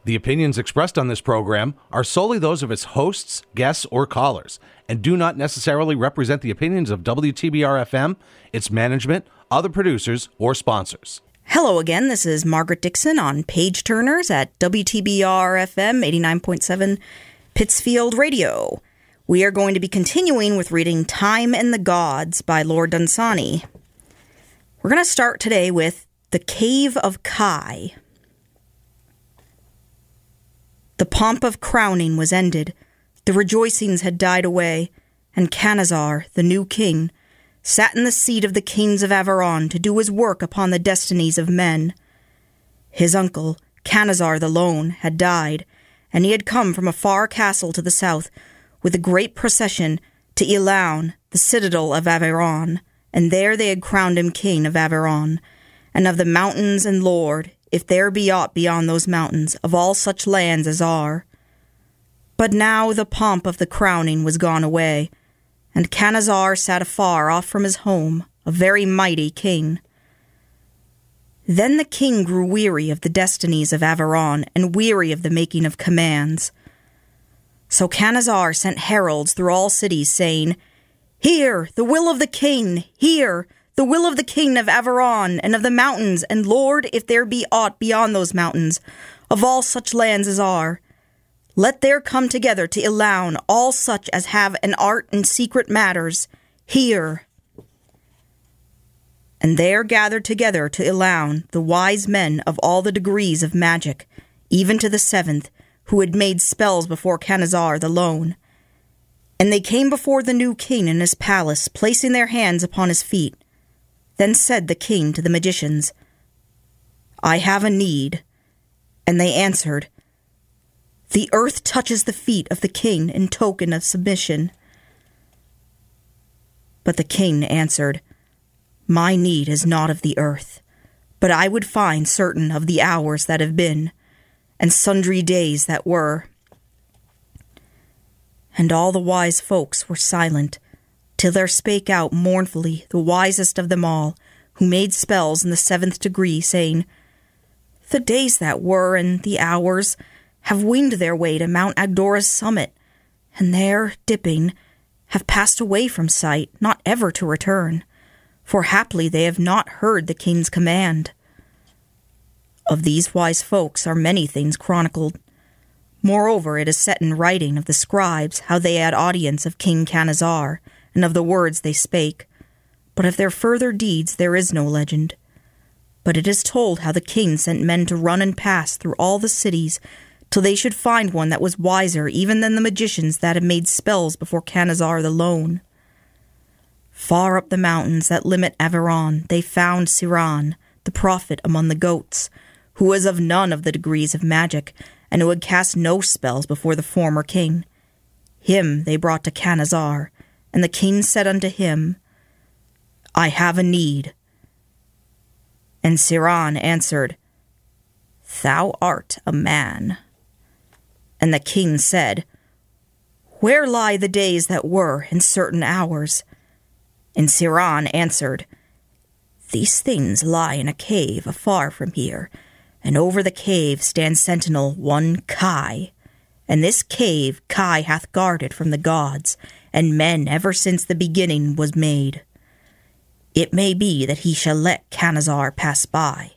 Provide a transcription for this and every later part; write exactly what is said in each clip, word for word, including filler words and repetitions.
The opinions expressed on this program are solely those of its hosts, guests, or callers, and do not necessarily represent the opinions of W T B R F M, its management, other producers, or sponsors. Hello again, this is Margaret Dixon on Page Turners at W T B R F M eighty-nine point seven Pittsfield Radio. We are going to be continuing with reading Time and the Gods by Lord Dunsany. We're going to start today with The Cave of Kai. The pomp of crowning was ended, the rejoicings had died away, and Canazar, the new king, sat in the seat of the kings of Averon to do his work upon the destinies of men. His uncle, Canazar the Lone, had died, and he had come from a far castle to the south with a great procession to Ilaun, the citadel of Averon, and there they had crowned him king of Averon, and of the mountains and lord, if there be aught beyond those mountains, of all such lands as are. But now the pomp of the crowning was gone away, and Canazar sat afar off from his home, a very mighty king. Then the king grew weary of the destinies of Averon, and weary of the making of commands. So Canazar sent heralds through all cities, saying, Hear the will of the king, hear the will of the king of Averon, and of the mountains, and Lord, if there be aught beyond those mountains, of all such lands as are. Let there come together to Ilaun all such as have an art in secret matters. Hear. And there gathered together to Ilaun the wise men of all the degrees of magic, even to the seventh, who had made spells before Canazar the Lone. And they came before the new king in his palace, placing their hands upon his feet. Then said the king to the magicians, I have a need. And they answered, The earth touches the feet of the king in token of submission. But the king answered, My need is not of the earth, but I would find certain of the hours that have been, and sundry days that were. And all the wise folks were silent, till there spake out mournfully the wisest of them all, who made spells in the seventh degree, saying, The days that were and the hours have winged their way to Mount Agdora's summit, and there, dipping, have passed away from sight, not ever to return, for haply they have not heard the king's command. Of these wise folks are many things chronicled. Moreover, it is set in writing of the scribes how they had audience of King Canazar, and of the words they spake. But of their further deeds there is no legend. But it is told how the king sent men to run and pass through all the cities, till they should find one that was wiser even than the magicians that had made spells before Canazar the Lone. Far up the mountains that limit Averon they found Siran, the prophet among the goats, who was of none of the degrees of magic, and who had cast no spells before the former king. Him they brought to Canazar, and the king said unto him, I have a need. And Siran answered, Thou art a man. And the king said, Where lie the days that were and certain hours? And Siran answered, These things lie in a cave afar from here, and over the cave stands sentinel one Kai. And this cave Kai hath guarded from the gods, and men ever since the beginning was made. It may be that he shall let Canazar pass by.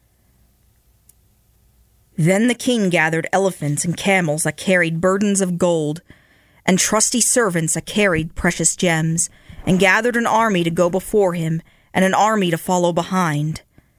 Then the king gathered elephants and camels that carried burdens of gold, and trusty servants that carried precious gems, and gathered an army to go before him, and an army to follow behind,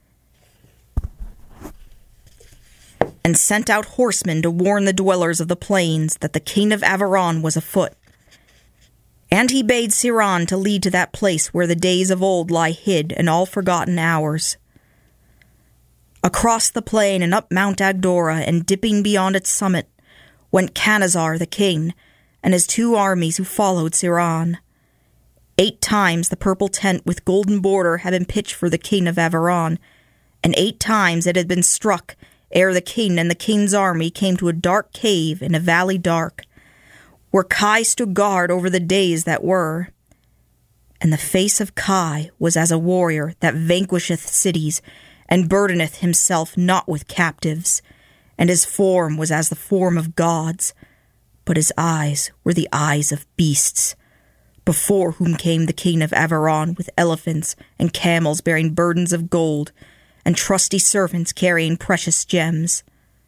and sent out horsemen to warn the dwellers of the plains that the king of Averon was afoot. And he bade Siran to lead to that place where the days of old lie hid and all forgotten hours. Across the plain and up Mount Agdora, and dipping beyond its summit, went Canazar the king, and his two armies who followed Siran. Eight times the purple tent with golden border had been pitched for the king of Averon, and eight times it had been struck ere the king and the king's army came to a dark cave in a valley dark, where Kai stood guard over the days that were. And the face of Kai was as a warrior that vanquisheth cities, and burdeneth himself not with captives, and his form was as the form of gods, but his eyes were the eyes of beasts, before whom came the king of Averon with elephants and camels bearing burdens of gold, and trusty servants carrying precious gems.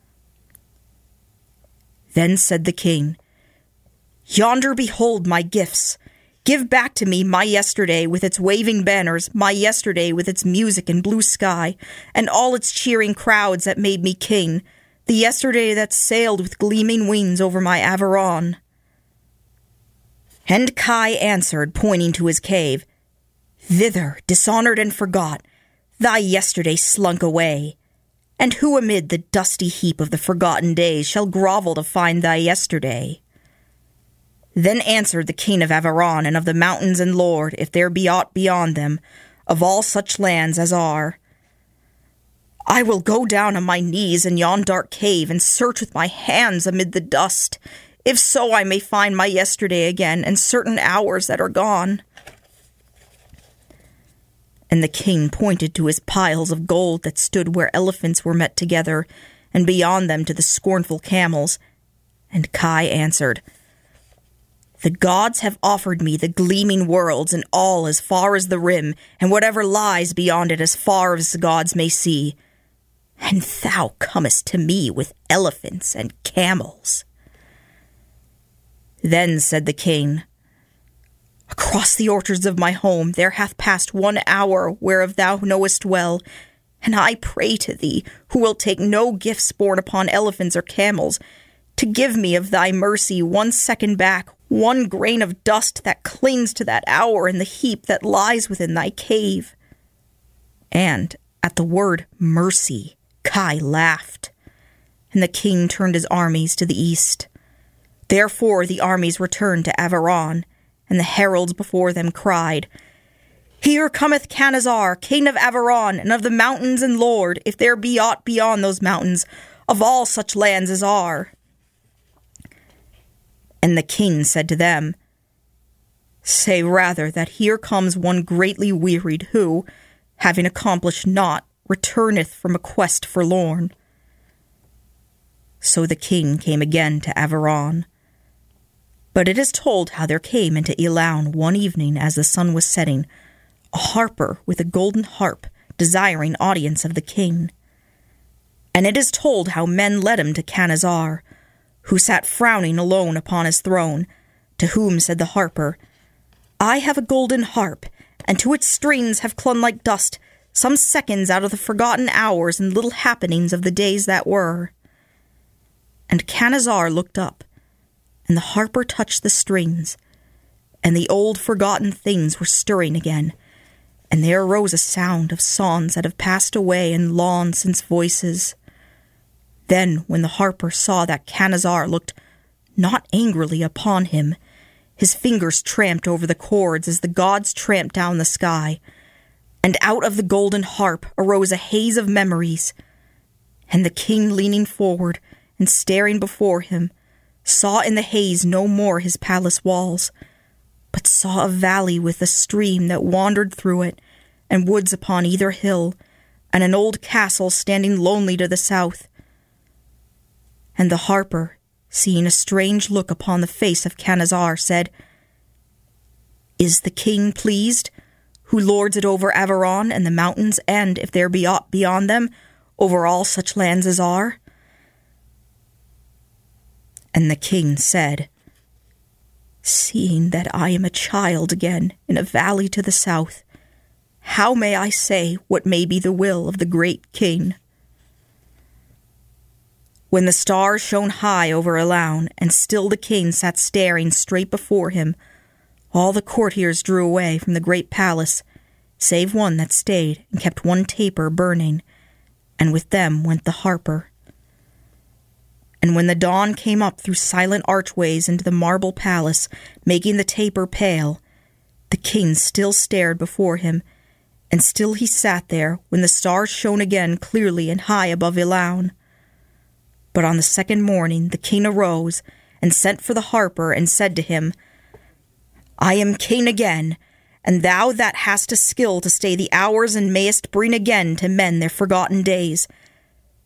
Then said the king, "Yonder behold my gifts. Give back to me my yesterday with its waving banners, my yesterday with its music and blue sky, and all its cheering crowds that made me king, the yesterday that sailed with gleaming wings over my Averon." And Kai answered, pointing to his cave, "Thither, dishonored and forgot, thy yesterday slunk away. And who amid the dusty heap of the forgotten days shall grovel to find thy yesterday?" Then answered the king of Averon and of the mountains and lord, if there be aught beyond them, of all such lands as are, "I will go down on my knees in yon dark cave and search with my hands amid the dust, if so I may find my yesterday again and certain hours that are gone." And the king pointed to his piles of gold that stood where elephants were met together, and beyond them to the scornful camels. And Kai answered, "The gods have offered me the gleaming worlds, and all as far as the rim, and whatever lies beyond it as far as the gods may see. And thou comest to me with elephants and camels." Then said the king, "Across the orchards of my home there hath passed one hour whereof thou knowest well, and I pray to thee, who wilt take no gifts borne upon elephants or camels, to give me of thy mercy one second back, one grain of dust that clings to that hour in the heap that lies within thy cave." And at the word mercy, Kai laughed, and the king turned his armies to the east. Therefore the armies returned to Averon, and the heralds before them cried, "Here cometh Canazar, king of Averon, and of the mountains and lord, if there be aught beyond those mountains, of all such lands as are." And the king said to them, "Say rather that here comes one greatly wearied, who, having accomplished naught, returneth from a quest forlorn." So the king came again to Averon. But it is told how there came into Elaun one evening as the sun was setting, a harper with a golden harp, desiring audience of the king. And it is told how men led him to Canazar, who sat frowning alone upon his throne, to whom said the harper, "I have a golden harp, and to its strings have clung like dust some seconds out of the forgotten hours and little happenings of the days that were." And Canazar looked up, and the harper touched the strings, and the old forgotten things were stirring again, and there arose a sound of songs that have passed away and long since voices. Then, when the harper saw that Canazar looked not angrily upon him, his fingers tramped over the chords as the gods tramped down the sky, and out of the golden harp arose a haze of memories, and the king, leaning forward and staring before him, saw in the haze no more his palace walls, but saw a valley with a stream that wandered through it, and woods upon either hill, and an old castle standing lonely to the south. And the harper, seeing a strange look upon the face of Canazar, said, "Is the king pleased, who lords it over Averon and the mountains, and, if there be aught beyond them, over all such lands as are?" And the king said, "Seeing that I am a child again in a valley to the south, how may I say what may be the will of the great king?" When the stars shone high over Elaun, and still the king sat staring straight before him, all the courtiers drew away from the great palace, save one that stayed and kept one taper burning, and with them went the harper. And when the dawn came up through silent archways into the marble palace, making the taper pale, the king still stared before him, and still he sat there when the stars shone again clearly and high above Elaun. But on the second morning the king arose, and sent for the harper, and said to him, "I am king again, and thou that hast a skill to stay the hours and mayest bring again to men their forgotten days,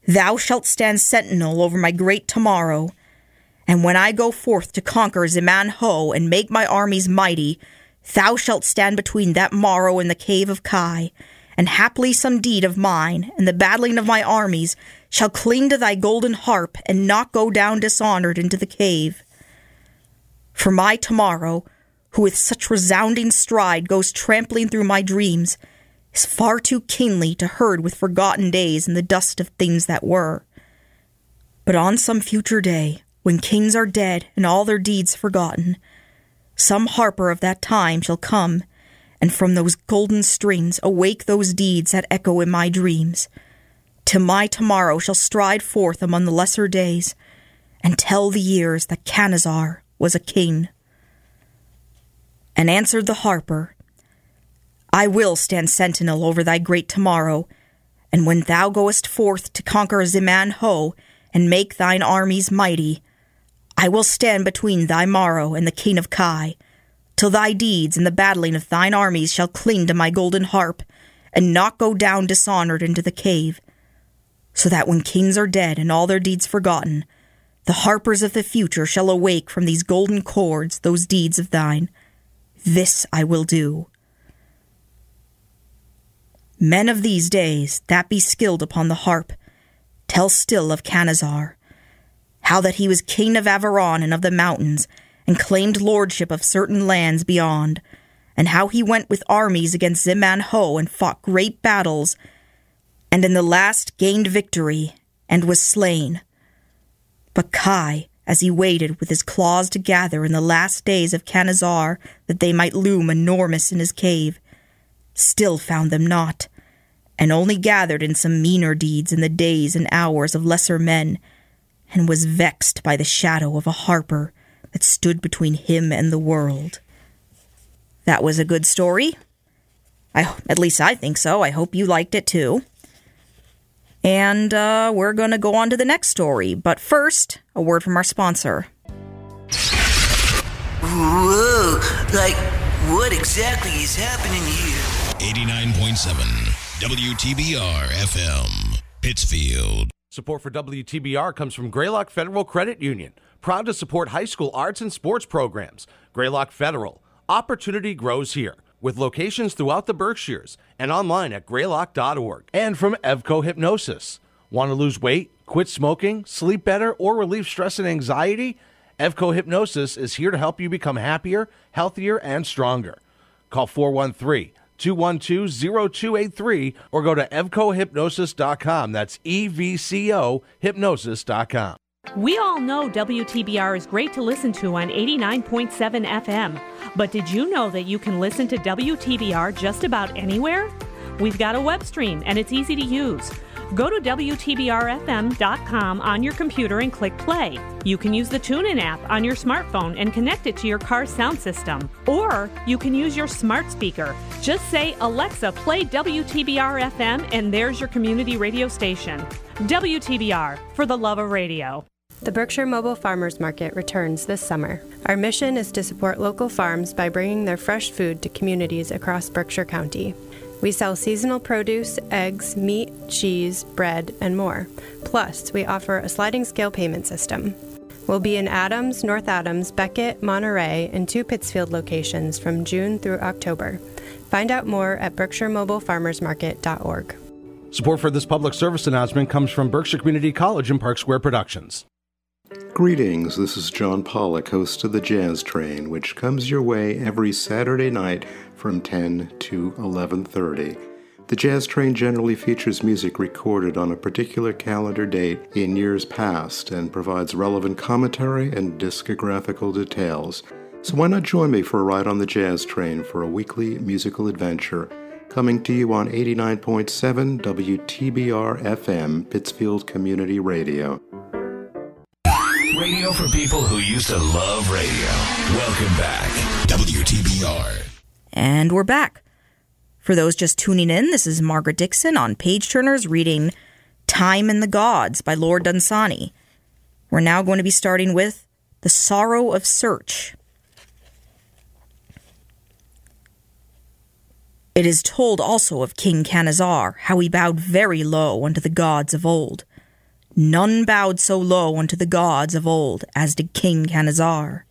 Thou shalt stand sentinel over my great tomorrow, and when I go forth to conquer Ziman Ho and make my armies mighty, thou shalt stand between that morrow and the cave of Kai, and haply some deed of mine and the battling of my armies shall cling to thy golden harp and not go down dishonored into the cave. For my tomorrow, who with such resounding stride goes trampling through my dreams, is far too kingly to herd with forgotten days in the dust of things that were. But on some future day, when kings are dead and all their deeds forgotten, some harper of that time shall come, and from those golden strings awake those deeds that echo in my dreams, till my tomorrow shall stride forth among the lesser days, and tell the years that Canazar was a king. And answered the harper, I will stand sentinel over thy great tomorrow, and when thou goest forth to conquer Ziman Ho and make thine armies mighty, I will stand between thy morrow and the king of Kai, till thy deeds and the battling of thine armies shall cling to my golden harp, and not go down dishonored into the cave, so that when kings are dead and all their deeds forgotten, the harpers of the future shall awake from these golden chords those deeds of thine. This I will do. Men of these days, that be skilled upon the harp, tell still of Canazar, how that he was king of Avaron and of the mountains, and claimed lordship of certain lands beyond, and how he went with armies against Ziman Ho and fought great battles, and in the last gained victory, and was slain. But Kai, as he waited with his claws to gather in the last days of Canazar that they might loom enormous in his cave, still found them not, and only gathered in some meaner deeds in the days and hours of lesser men, and was vexed by the shadow of a harper that stood between him and the world. That was a good story. I, at least I think so. I hope you liked it too. And uh, we're going to go on to the next story. But first, a word from our sponsor. Whoa, like, what exactly is happening here? eighty-nine point seven W T B R F M, Pittsfield. Support for W T B R comes from Greylock Federal Credit Union, proud to support high school arts and sports programs. Greylock Federal, opportunity grows here, with locations throughout the Berkshires and online at greylock dot org. And from Evco Hypnosis. Want to lose weight, quit smoking, sleep better, or relieve stress and anxiety? Evco Hypnosis is here to help you become happier, healthier, and stronger. Call four one three, two one two, zero two eight three or go to evco hypnosis dot com. That's E V C O hypnosis dot com. We all know W T B R is great to listen to on eighty-nine point seven F M. But did you know that you can listen to W T B R just about anywhere? We've got a web stream, and it's easy to use. Go to W T B R F M dot com on your computer and click play. You can use the TuneIn app on your smartphone and connect it to your car's sound system. Or you can use your smart speaker. Just say, Alexa, play W T B R F M, and there's your community radio station. W T B R, for the love of radio. The Berkshire Mobile Farmers Market returns this summer. Our mission is to support local farms by bringing their fresh food to communities across Berkshire County. We sell seasonal produce, eggs, meat, cheese, bread, and more. Plus, we offer a sliding scale payment system. We'll be in Adams, North Adams, Beckett, Monterey, and two Pittsfield locations from June through October. Find out more at berkshire mobile farmers market dot org. Support for this public service announcement comes from Berkshire Community College and Park Square Productions. Greetings, this is John Pollock, host of The Jazz Train, which comes your way every Saturday night from ten to eleven thirty. The Jazz Train generally features music recorded on a particular calendar date in years past and provides relevant commentary and discographical details. So why not join me for a ride on the Jazz Train for a weekly musical adventure, coming to you on eighty-nine point seven W T B R F M, Pittsfield Community Radio. Radio for people who used to love radio. Welcome back. W T B R. And we're back. For those just tuning in, this is Margaret Dixon on Page Turners reading Time and the Gods by Lord Dunsany. We're now going to be starting with The Sorrow of Search. It is told also of King Canazar, how he bowed very low unto the gods of old. None bowed so low unto the gods of old as did King Canazar.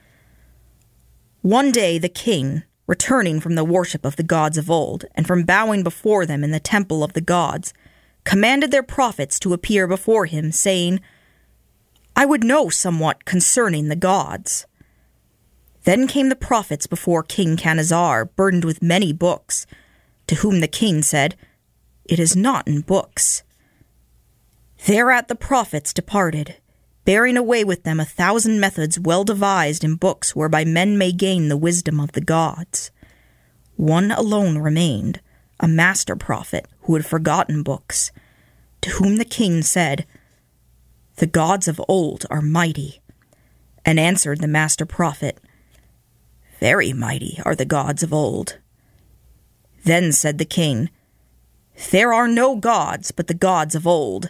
One day the king, returning from the worship of the gods of old, and from bowing before them in the temple of the gods, commanded their prophets to appear before him, saying, I would know somewhat concerning the gods. Then came the prophets before King Canazar, burdened with many books, to whom the king said, It is not in books. Thereat the prophets departed, bearing away with them a thousand methods well devised in books whereby men may gain the wisdom of the gods. One alone remained, a master prophet who had forgotten books, to whom the king said, The gods of old are mighty. And answered the master prophet, Very mighty are the gods of old. Then said the king, There are no gods but the gods of old.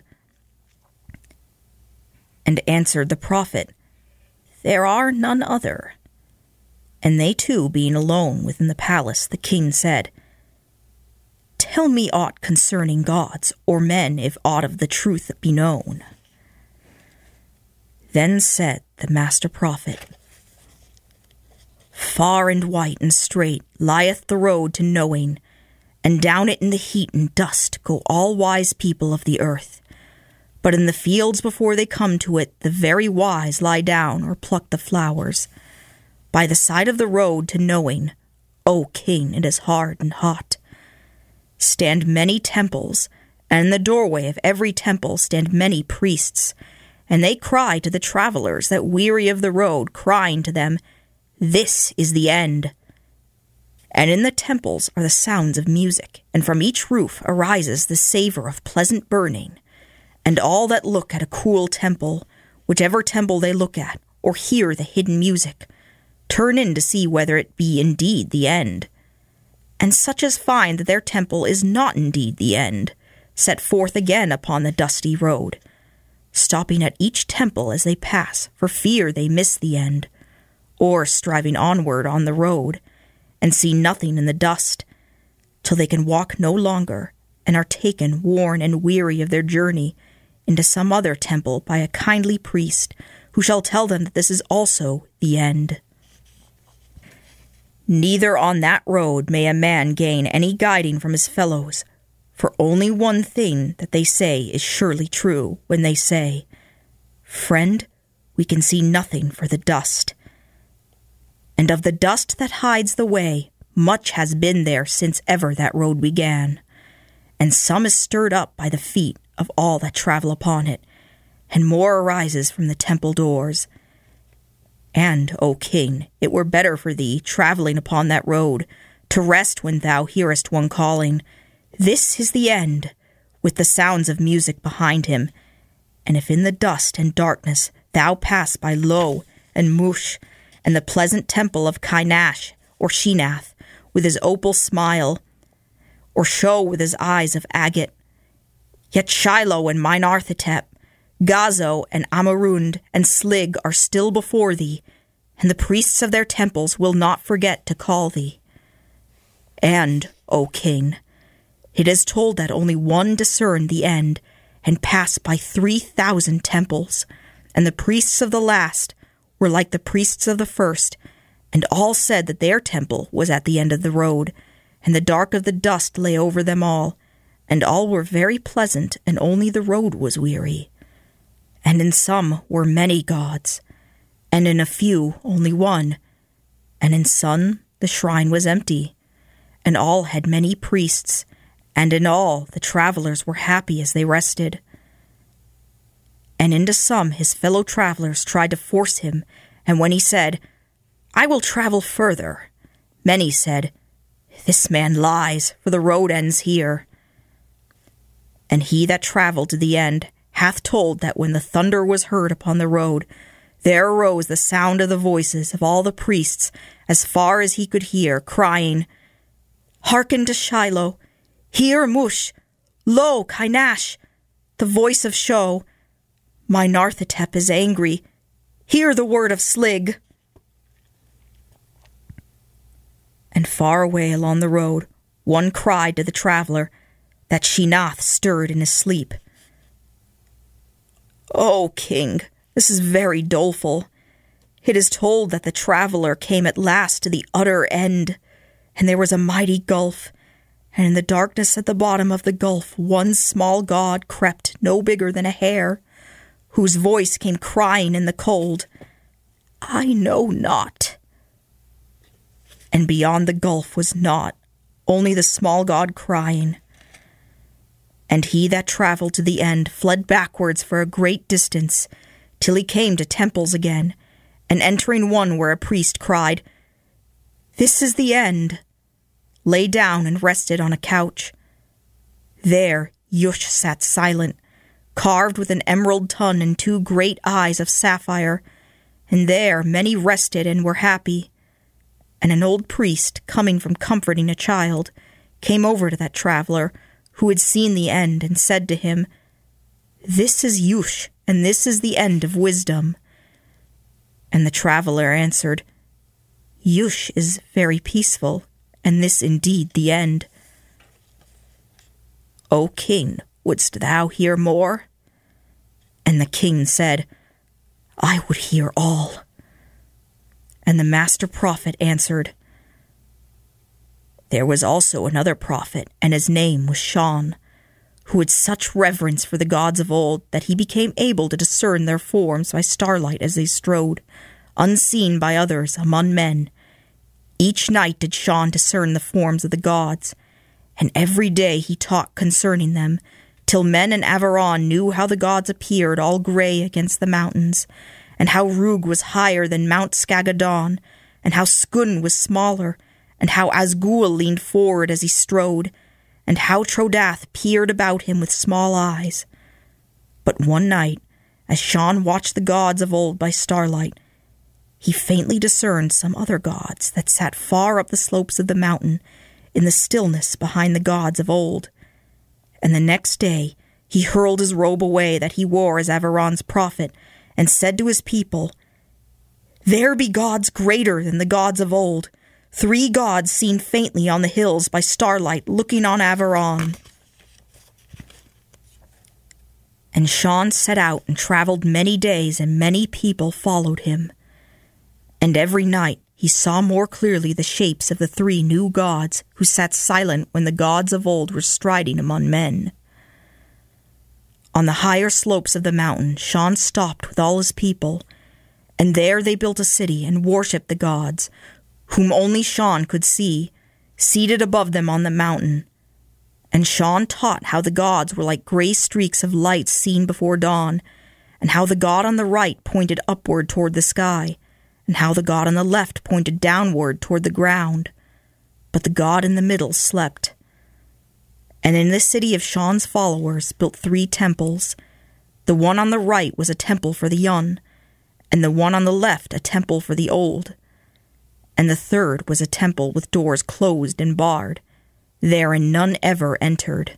And answered the prophet, There are none other. And they two being alone within the palace, the king said, Tell me aught concerning gods, or men, if aught of the truth be known. Then said the master prophet, Far and white and straight lieth the road to knowing, and down it in the heat and dust go all wise people of the earth. But in the fields before they come to it, the very wise lie down or pluck the flowers. By the side of the road to knowing, O king, it is hard and hot. Stand many temples, and in the doorway of every temple stand many priests, and they cry to the travelers that weary of the road, crying to them, This is the end. And in the temples are the sounds of music, and from each roof arises the savor of pleasant burning. And all that look at a cool temple, whichever temple they look at, or hear the hidden music, turn in to see whether it be indeed the end. And such as find that their temple is not indeed the end, set forth again upon the dusty road, stopping at each temple as they pass, for fear they miss the end, or striving onward on the road, and see nothing in the dust, till they can walk no longer, and are taken, worn and weary of their journey, into some other temple by a kindly priest, who shall tell them that this is also the end. Neither on that road may a man gain any guiding from his fellows, for only one thing that they say is surely true, when they say, Friend, we can see nothing for the dust. And of the dust that hides the way, much has been there since ever that road began, and some is stirred up by the feet of all that travel upon it, and more arises from the temple doors. And, O king, it were better for thee, travelling upon that road, to rest when thou hearest one calling, This is the end, with the sounds of music behind him. And if in the dust and darkness thou pass by Lo and Mush, and the pleasant temple of Kainash or Sheenath, with his opal smile, or Sho with his eyes of agate, yet Shiloh and Minarthotep, Gazo and Amarund and Slig are still before thee, and the priests of their temples will not forget to call thee. And, O king, it is told that only one discerned the end, and passed by three thousand temples, and the priests of the last were like the priests of the first, and all said that their temple was at the end of the road, and the dark of the dust lay over them all, and all were very pleasant, and only the road was weary. And in some were many gods, and in a few only one, and in some the shrine was empty, and all had many priests, and in all the travelers were happy as they rested. And into some his fellow travelers tried to force him, and when he said, I will travel further, many said, This man lies, for the road ends here. And he that travelled to the end hath told that when the thunder was heard upon the road, there arose the sound of the voices of all the priests as far as he could hear, crying, Hearken to Shiloh, hear Mush, Lo, Kainash, the voice of Sho, Minarthotep is angry, hear the word of Slig. And far away along the road, one cried to the traveller that Sheenath stirred in his sleep. "O king, this is very doleful. It is told that the traveler came at last to the utter end, and there was a mighty gulf, and in the darkness at the bottom of the gulf one small god crept no bigger than a hare, whose voice came crying in the cold, 'I know not.' And beyond the gulf was naught, only the small god crying. And he that travelled to the end fled backwards for a great distance, till he came to temples again, and entering one where a priest cried, 'This is the end,' lay down and rested on a couch. There Yush sat silent, carved with an emerald tongue and two great eyes of sapphire, and there many rested and were happy. And an old priest, coming from comforting a child, came over to that traveller, who had seen the end, and said to him, 'This is Yush, and this is the end of wisdom.' And the traveller answered, 'Yush is very peaceful, and this indeed the end.' 'O king, wouldst thou hear more?' And the king said, 'I would hear all.' And the master prophet answered, 'There was also another prophet, and his name was Sean, who had such reverence for the gods of old that he became able to discern their forms by starlight as they strode, unseen by others, among men. Each night did Sean discern the forms of the gods, and every day he taught concerning them, till men in Avaron knew how the gods appeared all grey against the mountains, and how Rug was higher than Mount Skagadon, and how Skun was smaller, and how Asgul leaned forward as he strode, and how Trodath peered about him with small eyes. But one night, as Sean watched the gods of old by starlight, he faintly discerned some other gods that sat far up the slopes of the mountain in the stillness behind the gods of old. And the next day he hurled his robe away that he wore as Avaron's prophet, and said to his people, 'There be gods greater than the gods of old, three gods seen faintly on the hills by starlight looking on Avaron.' And Sean set out and travelled many days, and many people followed him. And every night he saw more clearly the shapes of the three new gods who sat silent when the gods of old were striding among men. On the higher slopes of the mountain, Sean stopped with all his people, and there they built a city and worshipped the gods, whom only Sean could see, seated above them on the mountain. And Sean taught how the gods were like grey streaks of light seen before dawn, and how the god on the right pointed upward toward the sky, and how the god on the left pointed downward toward the ground. But the god in the middle slept. And in this city of Sean's followers built three temples. The one on the right was a temple for the young, and the one on the left a temple for the old. And the third was a temple with doors closed and barred. Therein none ever entered.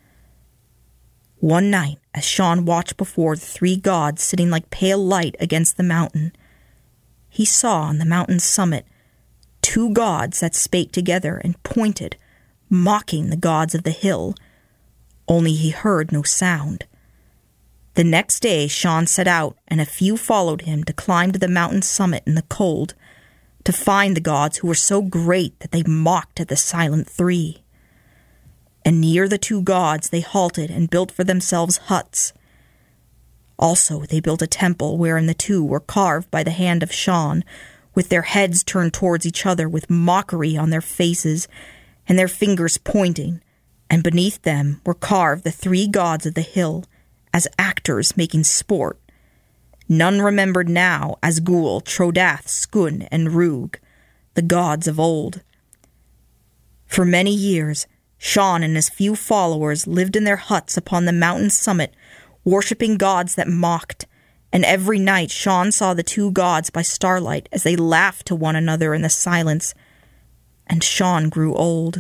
One night, as Sean watched before the three gods sitting like pale light against the mountain, he saw on the mountain's summit two gods that spake together and pointed, mocking the gods of the hill, only he heard no sound. The next day Sean set out, and a few followed him to climb to the mountain's summit in the cold, to find the gods who were so great that they mocked at the silent three. And near the two gods they halted and built for themselves huts. Also they built a temple wherein the two were carved by the hand of Sean, with their heads turned towards each other with mockery on their faces, and their fingers pointing, and beneath them were carved the three gods of the hill, as actors making sport. None remembered now Asgul, Trodath, Skun, and Rug, the gods of old. For many years, Sean and his few followers lived in their huts upon the mountain summit, worshipping gods that mocked, and every night Sean saw the two gods by starlight as they laughed to one another in the silence, and Sean grew old.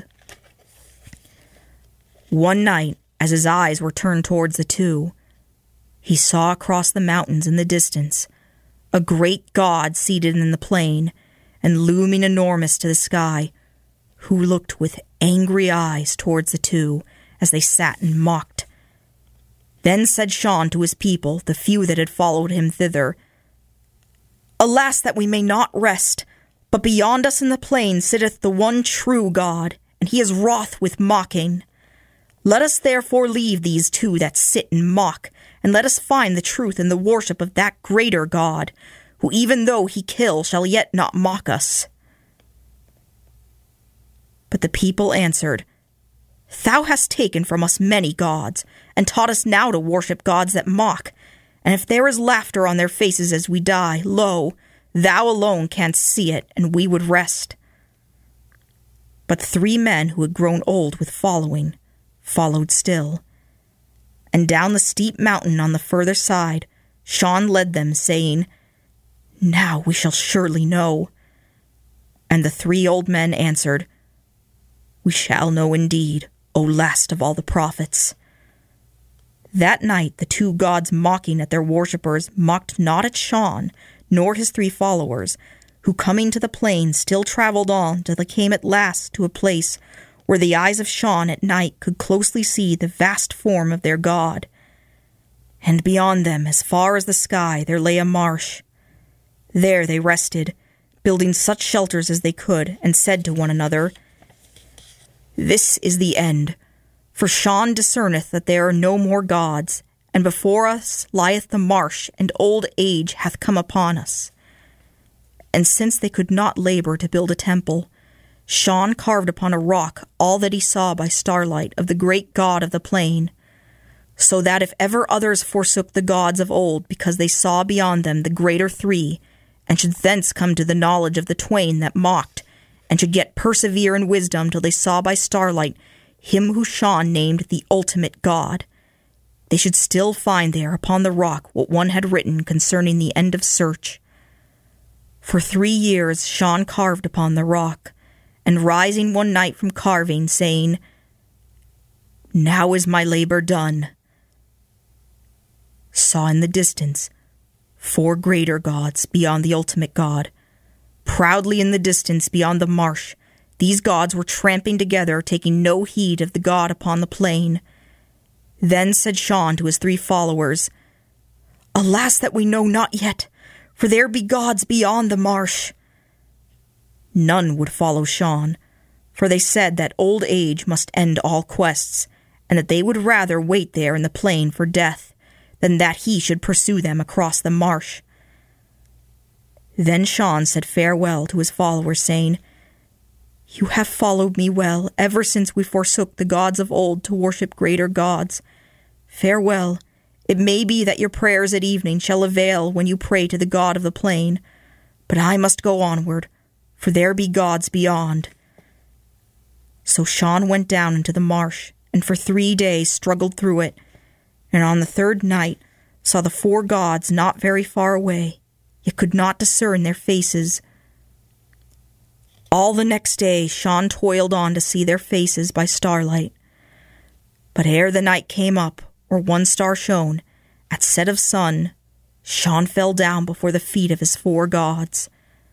One night, as his eyes were turned towards the two, he saw across the mountains in the distance a great god seated in the plain and looming enormous to the sky, who looked with angry eyes towards the two as they sat and mocked. Then said Sean to his people, the few that had followed him thither, Alas, that we may not rest, but beyond us in the plain sitteth the one true God, and he is wroth with mocking. Let us therefore leave these two that sit and mock, and let us find the truth in the worship of that greater God, who even though he kill shall yet not mock us. But the people answered, Thou hast taken from us many gods, and taught us now to worship gods that mock. And if there is laughter on their faces as we die, lo, thou alone canst see it, and we would rest. But three men who had grown old with following followed still. And down the steep mountain on the further side, Sean led them, saying, Now we shall surely know. And the three old men answered, We shall know indeed, O last of all the prophets. That night the two gods mocking at their worshippers mocked not at Sean, nor his three followers, who coming to the plain still travelled on till they came at last to a place where the eyes of Sean at night could closely see the vast form of their god. And beyond them, as far as the sky, there lay a marsh. There they rested, building such shelters as they could, and said to one another, This is the end, for Sean discerneth that there are no more gods, and before us lieth the marsh, and old age hath come upon us. And since they could not labour to build a temple, Sean carved upon a rock all that he saw by starlight of the great God of the plain, so that if ever others forsook the gods of old because they saw beyond them the greater three, and should thence come to the knowledge of the twain that mocked, and should yet persevere in wisdom till they saw by starlight him who Sean named the ultimate God, they should still find there upon the rock what one had written concerning the end of search. For three years Sean carved upon the rock, and rising one night from carving, saying, Now is my labour done, saw in the distance four greater gods beyond the ultimate God. Proudly in the distance beyond the marsh, these gods were tramping together, taking no heed of the God upon the plain. Then said Sean to his three followers, Alas, that we know not yet, for there be gods beyond the marsh. None would follow Sean, for they said that old age must end all quests, and that they would rather wait there in the plain for death, than that he should pursue them across the marsh. Then Sean said farewell to his followers, saying, You have followed me well ever since we forsook the gods of old to worship greater gods. Farewell. It may be that your prayers at evening shall avail when you pray to the God of the plain, but I must go onward, for there be gods beyond. So Sean went down into the marsh, and for three days struggled through it, and on the third night saw the four gods not very far away, yet could not discern their faces. All the next day Sean toiled on to see their faces by starlight. But ere the night came up, or one star shone, at set of sun, Sean fell down before the feet of his four gods.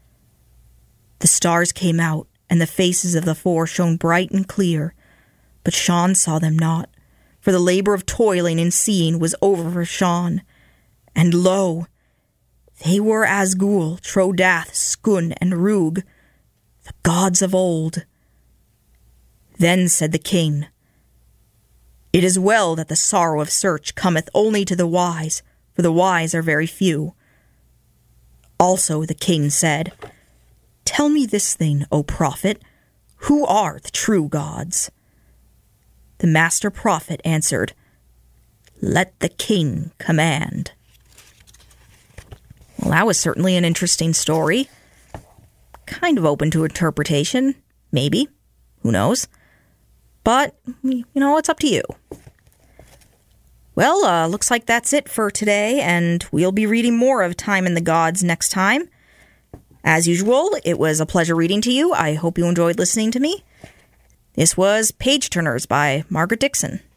The stars came out, and the faces of the four shone bright and clear, but Sean saw them not, for the labour of toiling and seeing was over for Sean. And lo, they were Asgul, Trodath, Skun, and Rug, the gods of old. Then said the king, It is well that the sorrow of search cometh only to the wise, for the wise are very few. Also the king said, Tell me this thing, O prophet, who are the true gods? The master prophet answered, Let the king command. Well, that was certainly an interesting story. Kind of open to interpretation, maybe. Who knows? But, you know, it's up to you. Well, uh, looks like that's it for today, and we'll be reading more of Time and the Gods next time. As usual, it was a pleasure reading to you. I hope you enjoyed listening to me. This was Page Turners by Margaret Dixon.